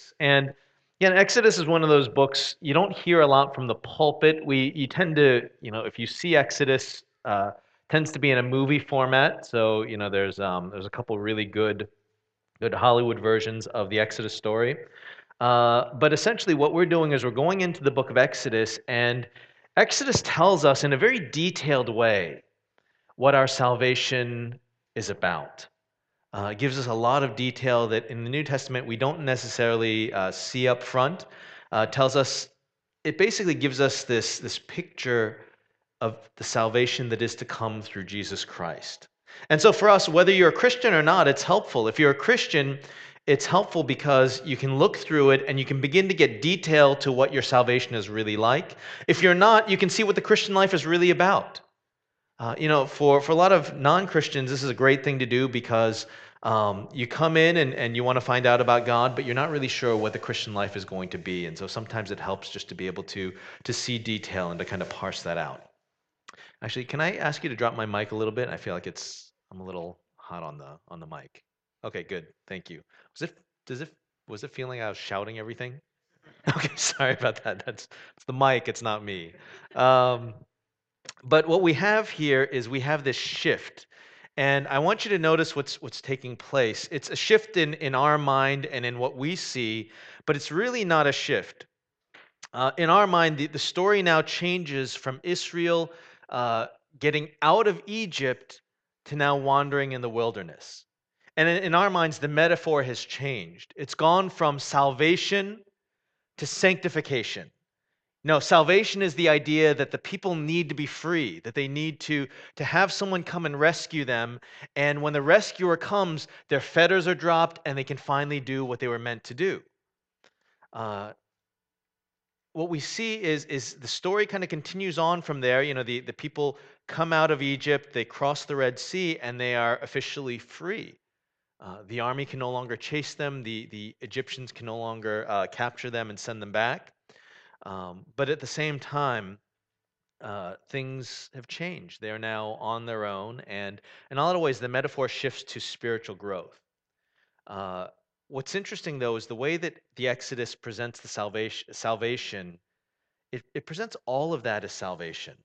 Exodus. And yeah, Exodus is one of those books you don't hear a lot from the pulpit. You tend to, if you see Exodus, tends to be in a movie format. So, there's a couple really good Hollywood versions of the Exodus story. But essentially, what we're doing is we're going into the book of Exodus, and Exodus tells us in a very detailed way what our salvation is about. It gives us a lot of detail that in the New Testament we don't necessarily see up front. Tells us, it basically gives us this picture of the salvation that is to come through Jesus Christ. And so for us, whether you're a Christian or not, it's helpful. If you're a Christian, it's helpful because you can look through it and you can begin to get detail to what your salvation is really like. If you're not, you can see what the Christian life is really about. For a lot of non-Christians, this is a great thing to do because you come in and you want to find out about God, but you're not really sure what the Christian life is going to be. And so sometimes it helps just to be able to see detail and to kind of parse that out. Actually, can I ask you to drop my mic a little bit? I feel like I'm a little hot on the mic. Okay, good. Thank you. Was it does it was it feeling I was shouting everything? Okay, sorry about that. It's the mic, it's not me. Um, but what we have here is we have this shift. And I want you to notice what's taking place. It's a shift in our mind and in what we see, but it's really not a shift. In our mind, the story now changes from Israel uh, getting out of Egypt to now wandering in the wilderness. And in our minds, the metaphor has changed. It's gone from salvation to sanctification. No, salvation is the idea that the people need to be free, that they need to have someone come and rescue them. And when the rescuer comes, their fetters are dropped and they can finally do what they were meant to do. Uh, what we see is the story kind of continues on from there. The people come out of Egypt, they cross the Red Sea, and they are officially free. The army can no longer chase them, the Egyptians can no longer capture them and send them back. But at the same time, things have changed. They are now on their own, and in a lot of ways, the metaphor shifts to spiritual growth. Uh, what's interesting, though, is the way that the Exodus presents the salvation. It presents all of that as salvation.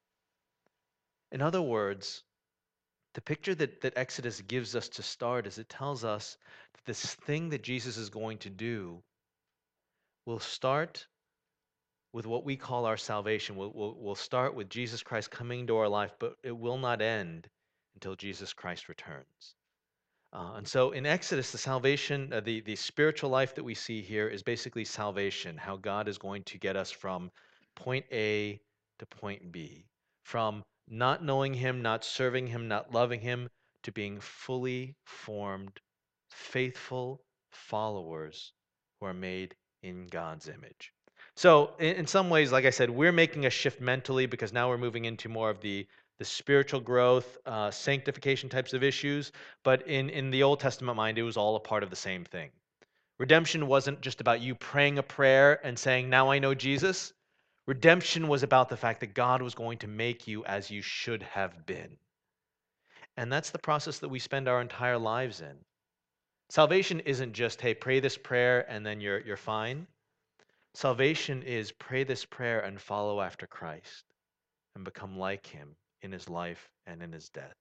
In other words, the picture that Exodus gives us to start is it tells us that this thing that Jesus is going to do will start with what we call our salvation. We'll start with Jesus Christ coming into our life, but it will not end until Jesus Christ returns. And so in Exodus, the salvation, the spiritual life that we see here is basically salvation, how God is going to get us from point A to point B, from not knowing Him, not serving Him, not loving Him, to being fully formed, faithful followers who are made in God's image. So, in some ways, like I said, we're making a shift mentally because now we're moving into more of the spiritual growth, sanctification types of issues. But in the Old Testament mind, it was all a part of the same thing. Redemption wasn't just about you praying a prayer and saying, "Now I know Jesus." Redemption was about the fact that God was going to make you as you should have been. And that's the process that we spend our entire lives in. Salvation isn't just, hey, pray this prayer and then you're fine. Salvation is pray this prayer and follow after Christ and become like him in his life and in his death.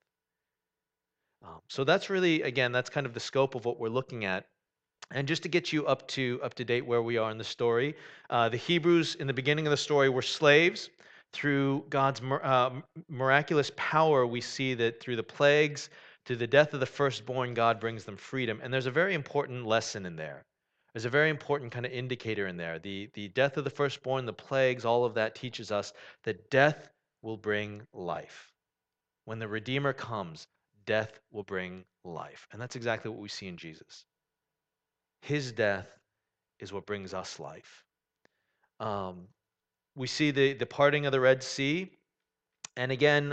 So that's really, again, that's kind of the scope of what we're looking at. And just to get you up to date where we are in the story, the Hebrews in the beginning of the story were slaves. Through God's miraculous power, we see that through the plagues, to the death of the firstborn, God brings them freedom. And there's a very important lesson in there. There's a very important kind of indicator in there. The death of the firstborn, the plagues, all of that teaches us that death will bring life. When the Redeemer comes, death will bring life. And that's exactly what we see in Jesus. His death is what brings us life. Um, we see the parting of the Red Sea, and again,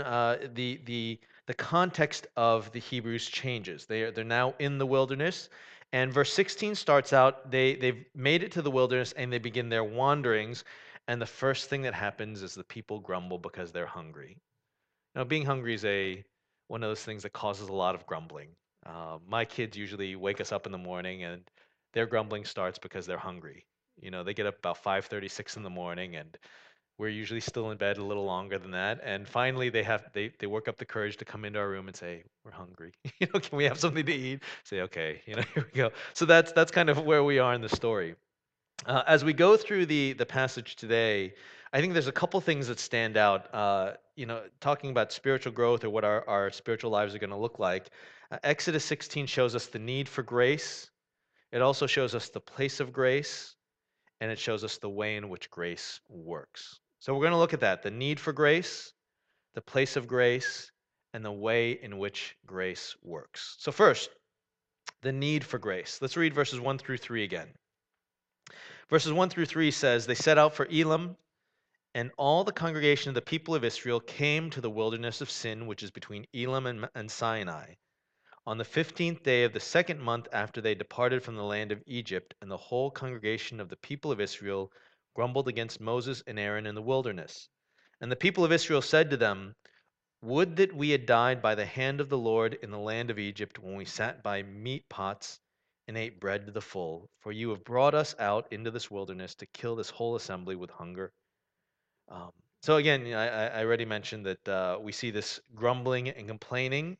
the context of the Hebrews changes. They're now in the wilderness, and verse 16 starts out they've made it to the wilderness and they begin their wanderings, and the first thing that happens is the people grumble because they're hungry. Now, being hungry is a one of those things that causes a lot of grumbling. My kids usually wake us up in the morning and their grumbling starts because they're hungry. They get up about 5:36 in the morning, and we're usually still in bed a little longer than that. And finally, they work up the courage to come into our room and say, "We're hungry. Can we have something to eat?" Say, "Okay, here we go." So that's kind of where we are in the story. As we go through the passage today, I think there's a couple things that stand out. Talking about spiritual growth or what our spiritual lives are going to look like. Exodus 16 shows us the need for grace. It also shows us the place of grace, and it shows us the way in which grace works. So we're going to look at that: the need for grace, the place of grace, and the way in which grace works. So first, the need for grace. Let's read verses 1 through 3 again. Verses 1 through 3 says, "They set out for Elim, and all the congregation of the people of Israel came to the wilderness of Sin, which is between Elim and Sinai, on the 15th day of the second month after they departed from the land of Egypt, and the whole congregation of the people of Israel grumbled against Moses and Aaron in the wilderness. And the people of Israel said to them, 'Would that we had died by the hand of the Lord in the land of Egypt when we sat by meat pots and ate bread to the full, for you have brought us out into this wilderness to kill this whole assembly with hunger.'" Um, so again, I already mentioned that we see this grumbling and complaining.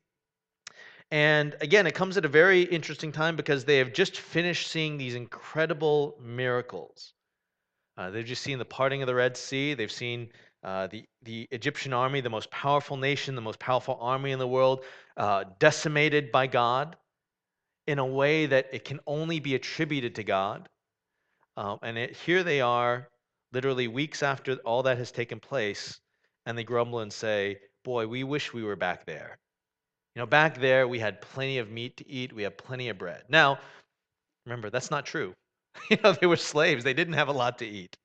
And again, it comes at a very interesting time because they have just finished seeing these incredible miracles. They've just seen the parting of the Red Sea. They've seen the Egyptian army, the most powerful nation, the most powerful army in the world, decimated by God in a way that it can only be attributed to God. Here they are, literally weeks after all that has taken place, and they grumble and say, "Boy, we wish we were back there. Back there we had plenty of meat to eat, we had plenty of bread." Now, remember, that's not true. They were slaves, they didn't have a lot to eat.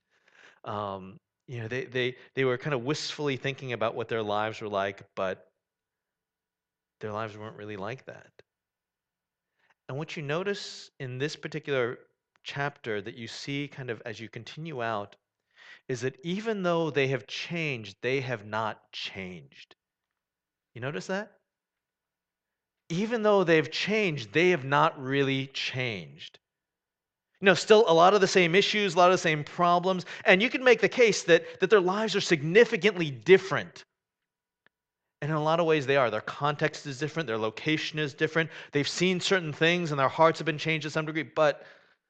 They were kind of wistfully thinking about what their lives were like, but their lives weren't really like that. And what you notice in this particular chapter that you see kind of as you continue out is that even though they have changed, they have not changed. You notice that? Even though they've changed, they have not really changed. Still a lot of the same issues, a lot of the same problems, and you can make the case that their lives are significantly different. And in a lot of ways they are. Their context is different, their location is different. They've seen certain things and their hearts have been changed to some degree, but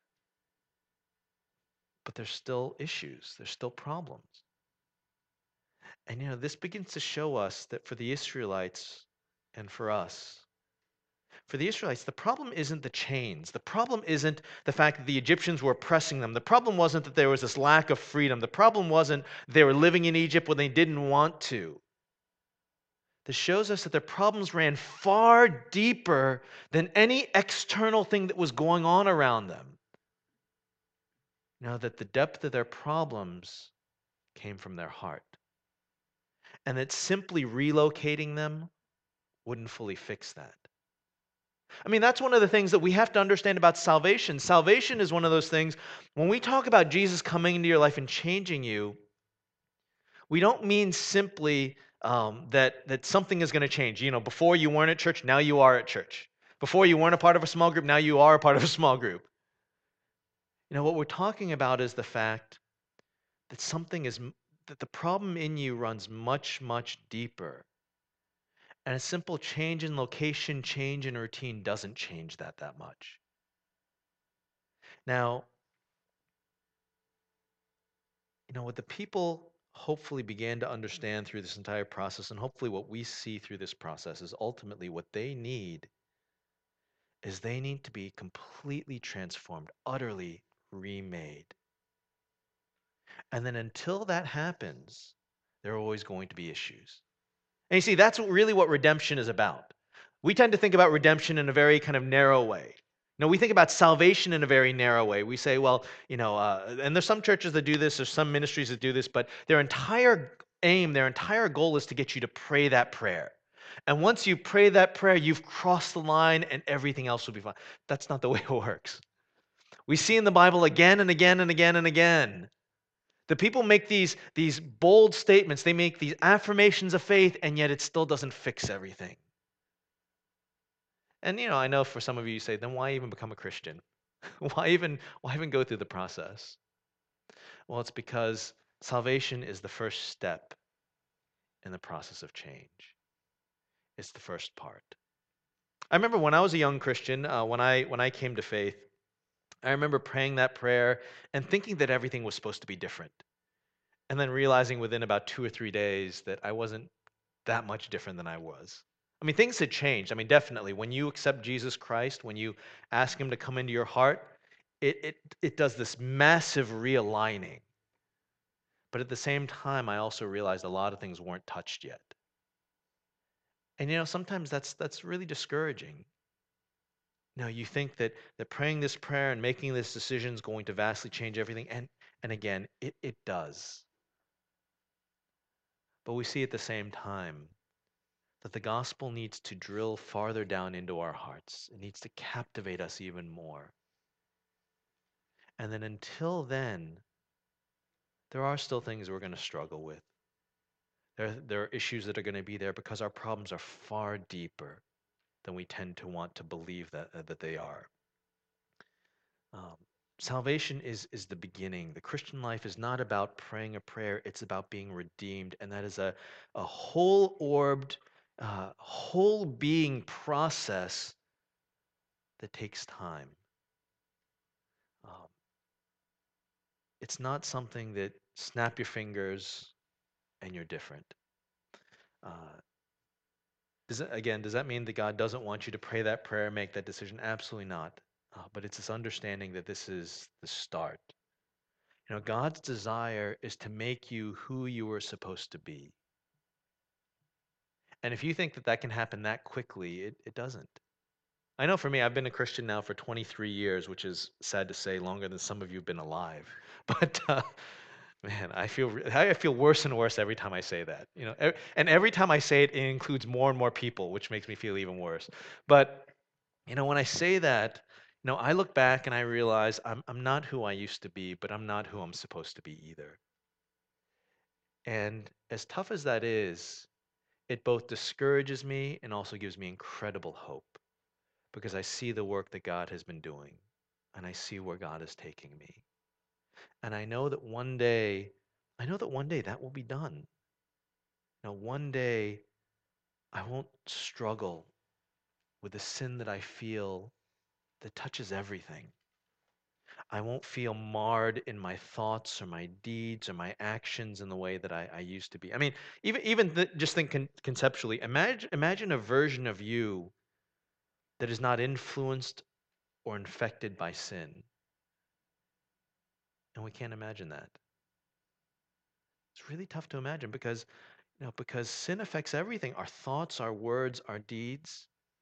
there's still issues, there's still problems. And this begins to show us that for the Israelites and for the Israelites, the problem isn't the chains. The problem isn't the fact that the Egyptians were oppressing them. The problem wasn't that there was this lack of freedom. The problem wasn't they were living in Egypt when they didn't want to. This shows us that their problems ran far deeper than any external thing that was going on around them. That the depth of their problems came from their heart. And that simply relocating them wouldn't fully fix that. I mean, that's one of the things that we have to understand about salvation. Salvation is one of those things, when we talk about Jesus coming into your life and changing you, we don't mean simply that something is going to change. Before you weren't at church, now you are at church. Before you weren't a part of a small group, now you are a part of a small group. What we're talking about is the fact that that the problem in you runs much, much deeper. And a simple change in location, change in routine doesn't change that much. Now, what the people hopefully began to understand through this entire process, and hopefully what we see through this process, is ultimately what they need to be completely transformed, utterly remade. And then until that happens, there are always going to be issues. And you see, that's really what redemption is about. We tend to think about redemption in a very kind of narrow way. We think about salvation in a very narrow way. We say, well, and there's some churches that do this, there's some ministries that do this, but their entire aim, their entire goal is to get you to pray that prayer. And once you pray that prayer, you've crossed the line and everything else will be fine. That's not the way it works. We see in the Bible again and again and again and again. The people make these bold statements, they make these affirmations of faith, and yet it still doesn't fix everything. And I know for some of you say, then why even become a Christian? Why even go through the process? Well, it's because salvation is the first step in the process of change. It's the first part. I remember when I was a young Christian, when I came to faith, I remember praying that prayer and thinking that everything was supposed to be different, and then realizing within about 2 or 3 days that I wasn't that much different than I was. I mean, things had changed. I mean, definitely, when you accept Jesus Christ, when you ask Him to come into your heart, it does this massive realigning. But at the same time, I also realized a lot of things weren't touched yet. And sometimes that's really discouraging. You think that praying this prayer and making this decision is going to vastly change everything, and again, it does. But we see at the same time that the gospel needs to drill farther down into our hearts. It needs to captivate us even more. And then until then, there are still things we're going to struggle with. There are issues that are going to be there because our problems are far deeper than we tend to want to believe that they are. Um, Salvation is the beginning. The Christian life is not about praying a prayer, it's about being redeemed. And that is a whole orbed, whole being process that takes time. Um, it's not something that snap your fingers and you're different. Uh, does that mean that God doesn't want you to pray that prayer, make that decision? Absolutely not. But it's this understanding that this is the start. God's desire is to make you who you were supposed to be. And if you think that that can happen that quickly, it doesn't. I know for me, I've been a Christian now for 23 years, which is sad to say, longer than some of you have been alive. But man, I feel worse and worse every time I say that. And every time I say it, it includes more and more people, which makes me feel even worse. But when I say that, I look back and I realize I'm not who I used to be, but I'm not who I'm supposed to be either. And as tough as that is, it both discourages me and also gives me incredible hope because I see the work that God has been doing and I see where God is taking me. And I know that one day that will be done. One day I won't struggle with the sin that I feel that touches everything. I won't feel marred in my thoughts or my deeds or my actions in the way that I used to be. I mean, just think conceptually. Imagine a version of you that is not influenced or infected by sin. And we can't imagine that. It's really tough to imagine because sin affects everything, our thoughts, our words, our deeds.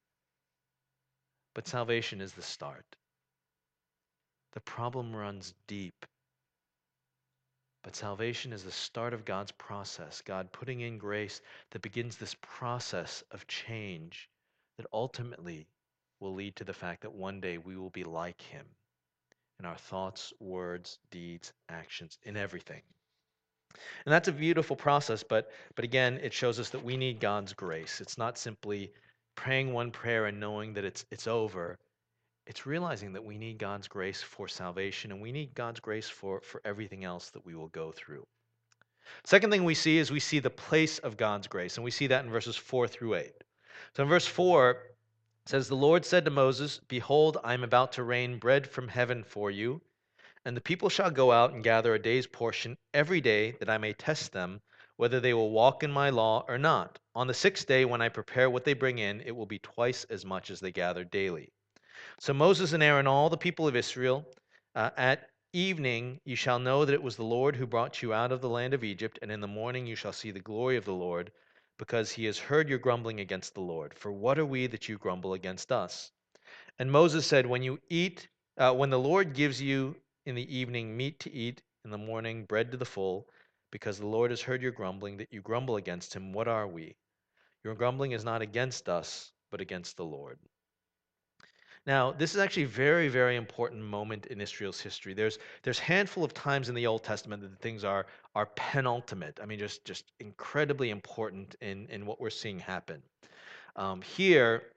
But salvation is the start. The problem runs deep, but salvation is the start of God's process, God putting in grace that begins this process of change that ultimately will lead to the fact that one day we will be like Him in our thoughts, words, deeds, actions, in everything. And that's a beautiful process, but again, it shows us that we need God's grace. It's not simply praying one prayer and knowing that it's over. It's realizing that we need God's grace for salvation and we need God's grace for everything else that we will go through. Second thing we see is we see the place of God's grace, and we see that in verses 4 through 8. So in verse 4, it says, "The Lord said to Moses, Behold, I am about to rain bread from heaven for you, and the people shall go out and gather a day's portion every day, that I may test them, whether they will walk in my law or not. On the sixth day, when I prepare what they bring in, it will be twice as much as they gather daily. So Moses and Aaron, all the people of Israel, at evening you shall know that it was the Lord who brought you out of the land of Egypt, and in the morning you shall see the glory of the Lord, because he has heard your grumbling against the Lord. For what are we that you grumble against us?" And Moses said, when the Lord gives you in the evening meat to eat, in the morning bread to the full, because the Lord has heard your grumbling, that you grumble against him, what are we? Your grumbling is not against us, but against the Lord. Now, this is actually a very, very important moment in Israel's history. There's a handful of times in the Old Testament that things are penultimate. I mean, just incredibly important in what we're seeing happen. Here,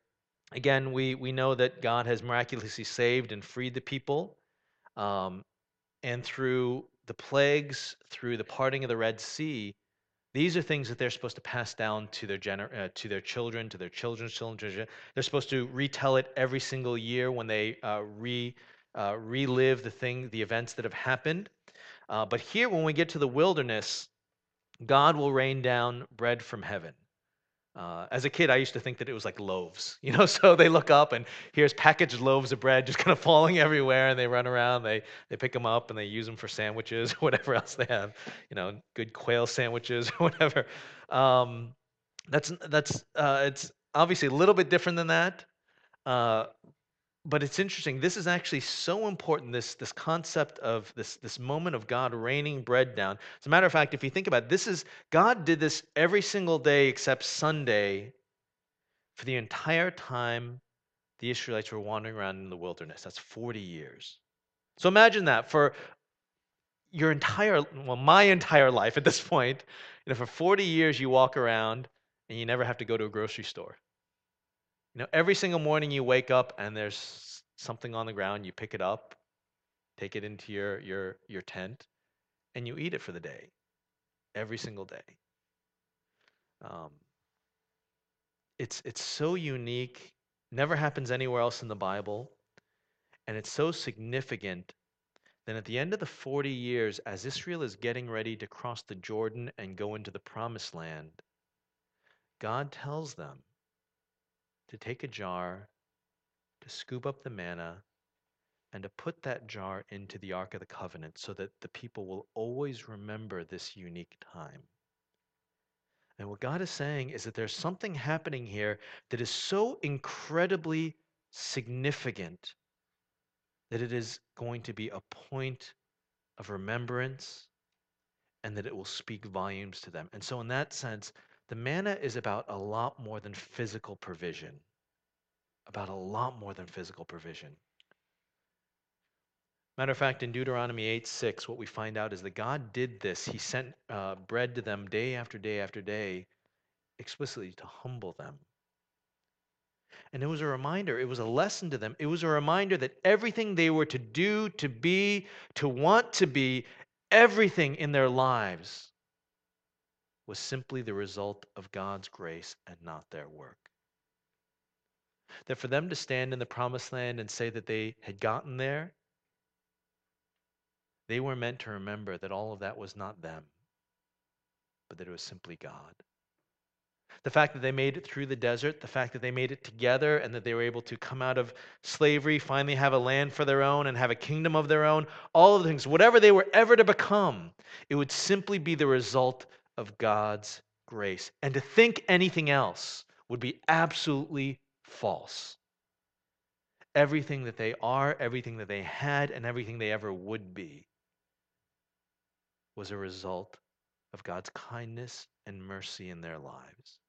Again, we know that God has miraculously saved and freed the people. Um, and through the plagues, through the parting of the Red Sea, these are things that they're supposed to pass down to to their children, to their children's children. They're supposed to retell it every single year when they relive the events that have happened. But here, when we get to the wilderness, God will rain down bread from heaven. As a kid, I used to think that it was like loaves, So they look up and here's packaged loaves of bread just kind of falling everywhere, and they run around, they pick them up and they use them for sandwiches, whatever else they have, good quail sandwiches, whatever. Um, it's obviously a little bit different than that. Uh, but it's interesting. This is actually so important. This concept of this moment of God raining bread down. As a matter of fact, if you think about it, this is God did this every single day except Sunday for the entire time the Israelites were wandering around in the wilderness. That's 40 years. So imagine that for my entire life at this point. For 40 years you walk around and you never have to go to a grocery store. Every single morning you wake up and there's something on the ground, you pick it up, take it into your tent, and you eat it for the day, every single day. Um, it's so unique, never happens anywhere else in the Bible, and it's so significant. Then at the end of the 40 years, as Israel is getting ready to cross the Jordan and go into the promised land, God tells them to take a jar, to scoop up the manna, and to put that jar into the Ark of the Covenant so that the people will always remember this unique time. And what God is saying is that there's something happening here that is so incredibly significant that it is going to be a point of remembrance and that it will speak volumes to them. And so, in that sense, the manna is about a lot more than physical provision. About a lot more than physical provision. Matter of fact, in Deuteronomy 8:6, what we find out is that God did this. He sent bread to them day after day after day, explicitly to humble them. And it was a reminder, it was a lesson to them. It was a reminder that everything they were to do, to be, to want to be, everything in their lives was simply the result of God's grace and not their work. That for them to stand in the promised land and say that they had gotten there, they were meant to remember that all of that was not them, but that it was simply God. The fact that they made it through the desert, the fact that they made it together and that they were able to come out of slavery, finally have a land for their own and have a kingdom of their own, all of the things, whatever they were ever to become, it would simply be the result of God's grace. And to think anything else would be absolutely false. Everything that they are, everything that they had, and everything they ever would be was a result of God's kindness and mercy in their lives.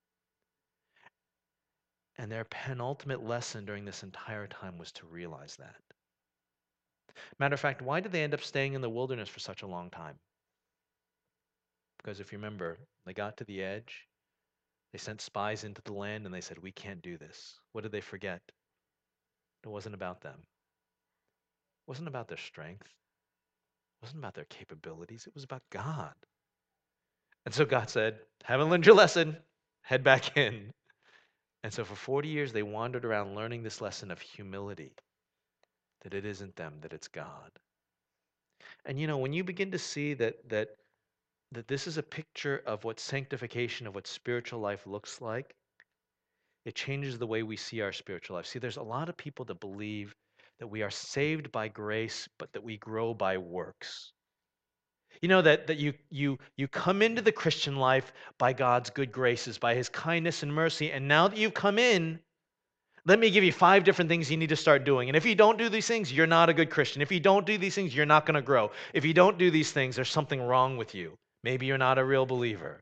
And their penultimate lesson during this entire time was to realize that. Matter of fact, why did they end up staying in the wilderness for such a long time? Because if you remember, they got to the edge, they sent spies into the land, and they said, "We can't do this." What did they forget? It wasn't about them. It wasn't about their strength. It wasn't about their capabilities. It was about God. And so God said, "Haven't learned your lesson. Head back in." And so for 40 years, they wandered around learning this lesson of humility, that it isn't them, that it's God. And when you begin to see that this is a picture of what sanctification, of what spiritual life looks like, it changes the way we see our spiritual life. See, there's a lot of people that believe that we are saved by grace, but that we grow by works. That you come into the Christian life by God's good graces, by his kindness and mercy, and now that you've come in, let me give you 5 different things you need to start doing. And if you don't do these things, you're not a good Christian. If you don't do these things, you're not going to grow. If you don't do these things, there's something wrong with you. Maybe you're not a real believer.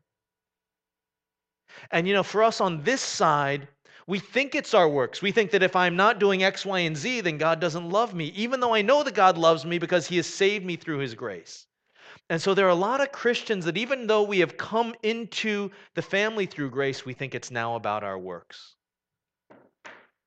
And for us on this side, we think it's our works. We think that if I'm not doing X, Y, and Z, then God doesn't love me, even though I know that God loves me because he has saved me through his grace. And so there are a lot of Christians that even though we have come into the family through grace, we think it's now about our works.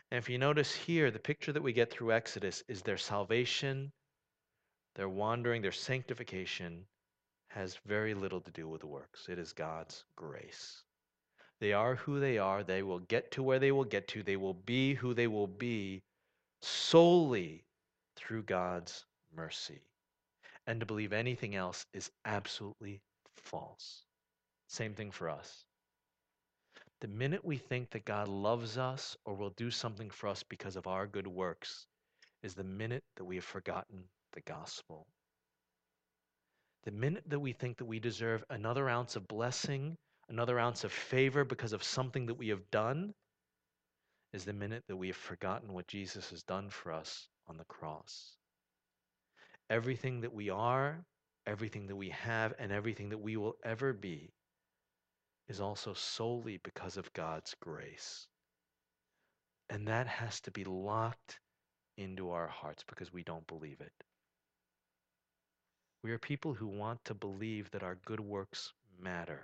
And if you notice here, the picture that we get through Exodus is their salvation, their wandering, their sanctification has very little to do with works. It is God's grace. They are who they are. They will get to where they will get to. They will be who they will be solely through God's mercy. And to believe anything else is absolutely false. Same thing for us. The minute we think that God loves us or will do something for us because of our good works is the minute that we have forgotten the gospel. The minute that we think that we deserve another ounce of blessing, another ounce of favor because of something that we have done, is the minute that we have forgotten what Jesus has done for us on the cross. Everything that we are, everything that we have, and everything that we will ever be is also solely because of God's grace. And that has to be locked into our hearts because we don't believe it. We are people who want to believe that our good works matter.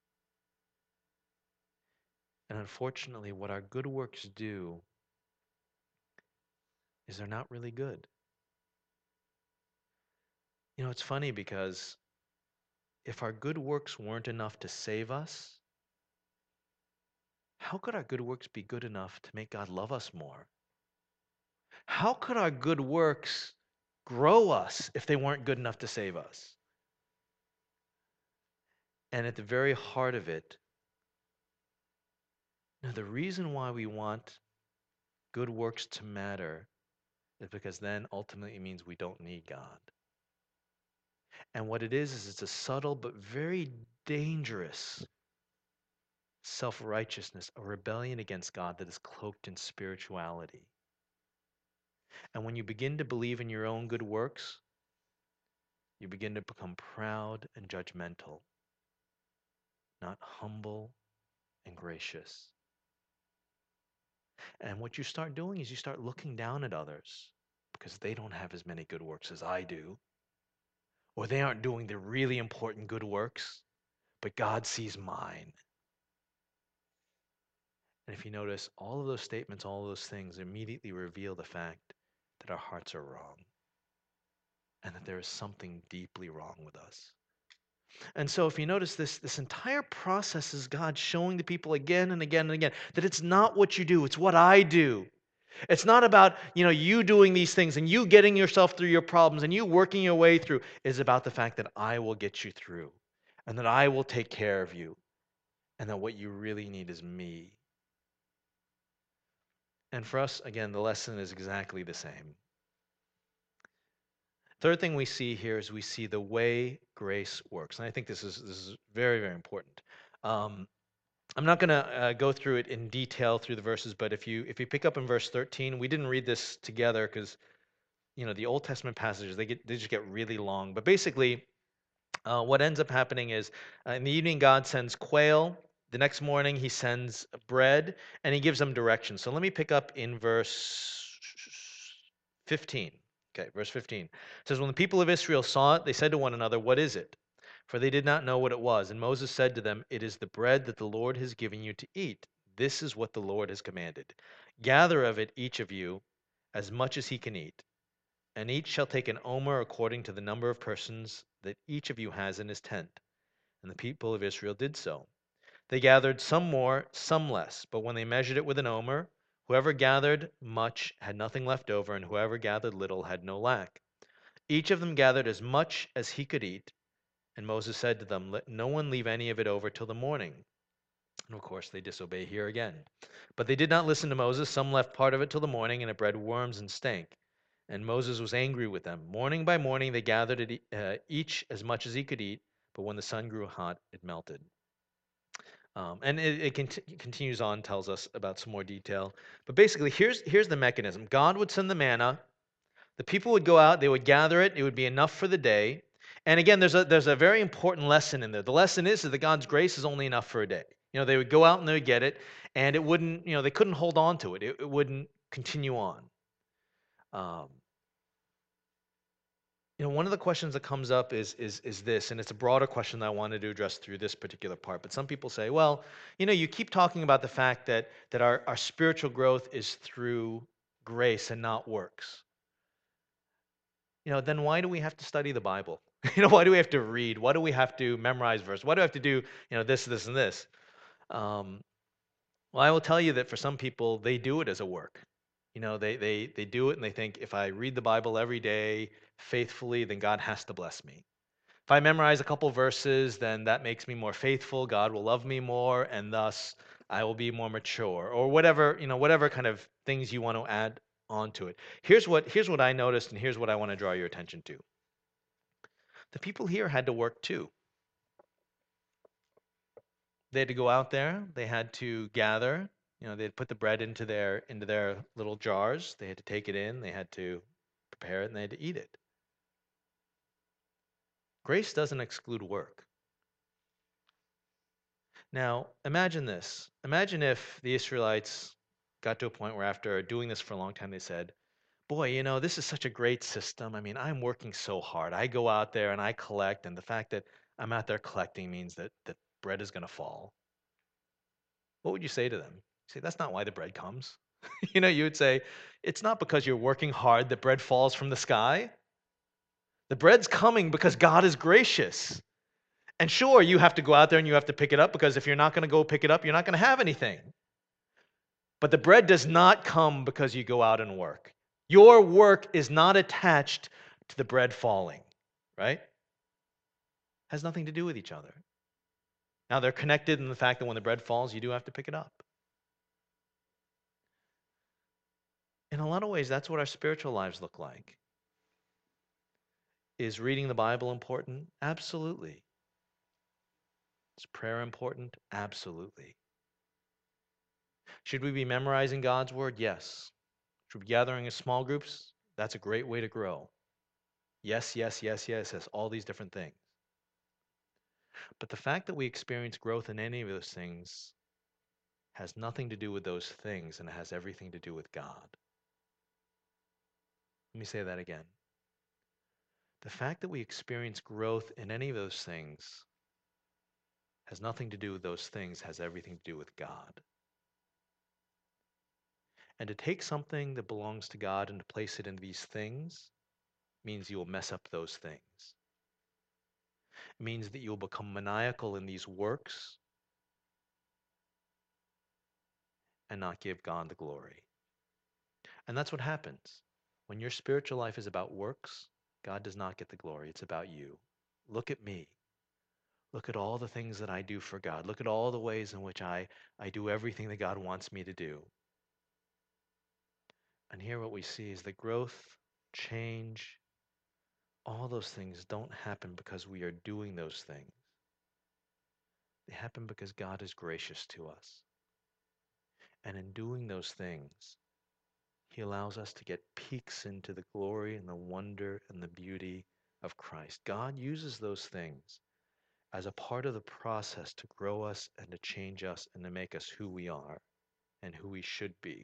And unfortunately, what our good works do is they're not really good. You know, it's funny because if our good works weren't enough to save us, how could our good works be good enough to make God love us more? How could our good works grow us if they weren't good enough to save us? And at the very heart of it, now the reason why we want good works to matter is because then ultimately it means we don't need God. And what it is it's a subtle but very dangerous self-righteousness, a rebellion against God that is cloaked in spirituality. And when you begin to believe in your own good works, you begin to become proud and judgmental, not humble and gracious. And what you start doing is you start looking down at others because they don't have as many good works as I do, or they aren't doing the really important good works, but God sees mine. And if you notice, all of those statements, all of those things immediately reveal the fact that our hearts are wrong and that there is something deeply wrong with us. And so if you notice this entire process is God showing the people again and again and again that it's not what you do, it's what I do. It's not about, you doing these things and you getting yourself through your problems and you working your way through. It's about the fact that I will get you through and that I will take care of you and that what you really need is me. And for us, again, the lesson is exactly the same. Third thing we see here is we see the way grace works. And I think this is very, very important. I'm not going to go through it in detail through the verses, but if you pick up in verse 13, we didn't read this together because the Old Testament passages they just get really long. But basically, what ends up happening is in the evening God sends quail. The next morning he sends bread, and he gives them directions. So let me pick up in verse 15. Okay, verse 15. It says, when the people of Israel saw it, they said to one another, what is it? For they did not know what it was. And Moses said to them, it is the bread that the Lord has given you to eat. This is what the Lord has commanded. Gather of it, each of you, as much as he can eat. And each shall take an omer according to the number of persons that each of you has in his tent. And the people of Israel did so. They gathered some more, some less. But when they measured it with an omer, whoever gathered much had nothing left over, and whoever gathered little had no lack. Each of them gathered as much as he could eat. And Moses said to them, let no one leave any of it over till the morning. And of course, they disobey here again. But they did not listen to Moses. Some left part of it till the morning, and it bred worms and stank. And Moses was angry with them. Morning by morning, they gathered each as much as he could eat. But when the sun grew hot, it melted. And it continues on, tells us about some more detail. But basically, here's the mechanism. God would send the manna. The people would go out, they would gather it, it would be enough for the day. And again, there's a very important lesson in there. The lesson is that God's grace is only enough for a day. They would go out and they would get it, and it wouldn't, they couldn't hold on to it. It wouldn't continue on. Um, One of the questions that comes up is this, and it's a broader question that I wanted to address through this particular part. But some people say, well, you keep talking about the fact that our spiritual growth is through grace and not works. Then why do we have to study the Bible? Why do we have to read? Why do we have to memorize verse? Why do I have to do, this, and this? Um, well, I will tell you that for some people, they do it as a work. They do it and they think if I read the Bible every day faithfully, then God has to bless me. If I memorize a couple verses, then that makes me more faithful. God will love me more, and thus I will be more mature, or whatever kind of things you want to add onto it. Here's what I noticed, and here's what I want to draw your attention to. The people here had to work too. They had to go out there. They had to gather. They had put the bread into their little jars. They had to take it in. They had to prepare it, and they had to eat it. Grace doesn't exclude work. Now, imagine this. Imagine if the Israelites got to a point where after doing this for a long time, they said, boy, this is such a great system. I mean, I'm working so hard. I go out there and I collect, and the fact that I'm out there collecting means that bread is going to fall. What would you say to them? You say, that's not why the bread comes. You would say, it's not because you're working hard that bread falls from the sky. The bread's coming because God is gracious. And sure, you have to go out there and you have to pick it up because if you're not going to go pick it up, you're not going to have anything. But the bread does not come because you go out and work. Your work is not attached to the bread falling, right? Has nothing to do with each other. Now they're connected in the fact that when the bread falls, you do have to pick it up. In a lot of ways, that's what our spiritual lives look like. Is reading the Bible important? Absolutely. Is prayer important? Absolutely. Should we be memorizing God's word? Yes. Should we be gathering in small groups? That's a great way to grow. Yes, yes, yes, yes, yes, all these different things. But the fact that we experience growth in any of those things has nothing to do with those things and it has everything to do with God. Let me say that again. The fact that we experience growth in any of those things has nothing to do with those things, has everything to do with God. And to take something that belongs to God and to place it in these things means you will mess up those things. It means that you will become maniacal in these works and not give God the glory. And that's what happens. When your spiritual life is about works, God does not get the glory. It's about you. Look at me. Look at all the things that I do for God. Look at all the ways in which I do everything that God wants me to do. And here what we see is that growth, change, all those things don't happen because we are doing those things. They happen because God is gracious to us. And in doing those things, He allows us to get peeks into the glory and the wonder and the beauty of Christ. God uses those things as a part of the process to grow us and to change us and to make us who we are and who we should be.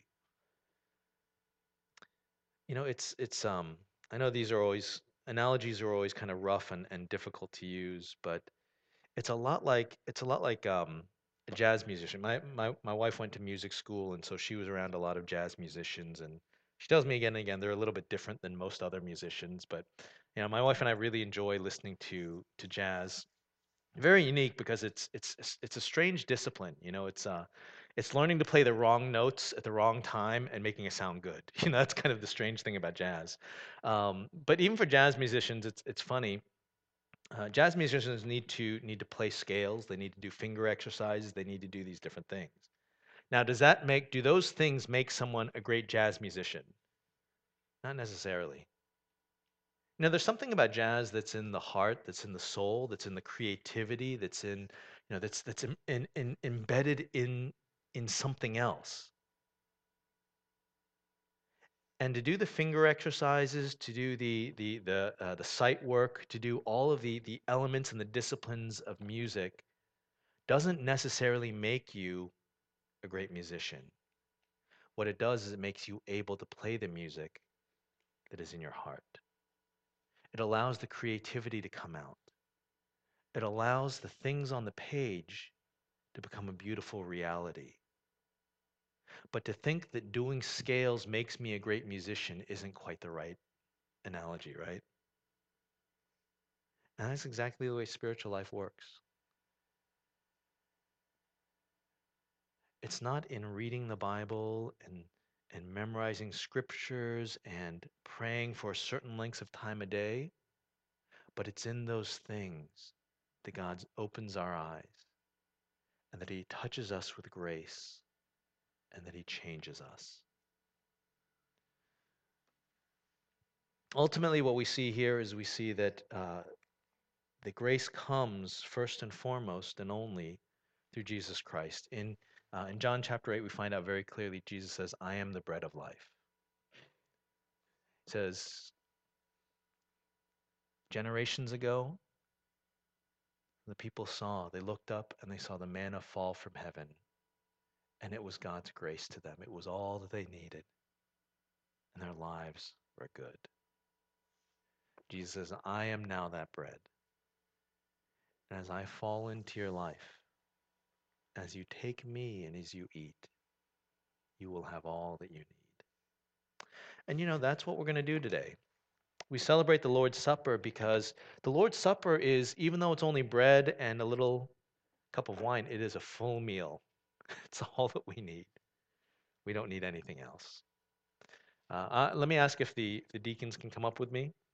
It's I know these are always analogies are always kind of rough and difficult to use, but it's a lot like a jazz musician. My wife went to music school, and so she was around a lot of jazz musicians, and she tells me again and again they're a little bit different than most other musicians. But my wife and I really enjoy listening to jazz. Very unique because it's a strange discipline. It's learning to play the wrong notes at the wrong time and making it sound good. That's kind of the strange thing about jazz. But even for jazz musicians, it's funny. Jazz musicians need to play scales. They need to do finger exercises. They need to do these different things. Now, do those things make someone a great jazz musician? Not necessarily. Now, there's something about jazz that's in the heart, that's in the soul, that's in the creativity, that's in, that's embedded in something else. And to do the finger exercises, to do the sight work, to do all of the elements and the disciplines of music doesn't necessarily make you a great musician. What it does is it makes you able to play the music that is in your heart. It allows the creativity to come out. It allows the things on the page to become a beautiful reality. But to think that doing scales makes me a great musician isn't quite the right analogy, right? And that's exactly the way spiritual life works. It's not in reading the Bible and memorizing scriptures and praying for certain lengths of time a day, but it's in those things that God opens our eyes and that He touches us with grace and that He changes us. Ultimately, what we see here is we see that the grace comes first and foremost and only through Jesus Christ. In John chapter 8, we find out very clearly Jesus says, I am the bread of life. He says, generations ago, the people saw, they looked up and they saw the manna fall from heaven. And it was God's grace to them. It was all that they needed. And their lives were good. Jesus says, I am now that bread. And as I fall into your life, as you take me and as you eat, you will have all that you need. And that's what we're going to do today. We celebrate the Lord's Supper because the Lord's Supper is, even though it's only bread and a little cup of wine, it is a full meal. It's all that we need. We don't need anything else. Let me ask if the deacons can come up with me.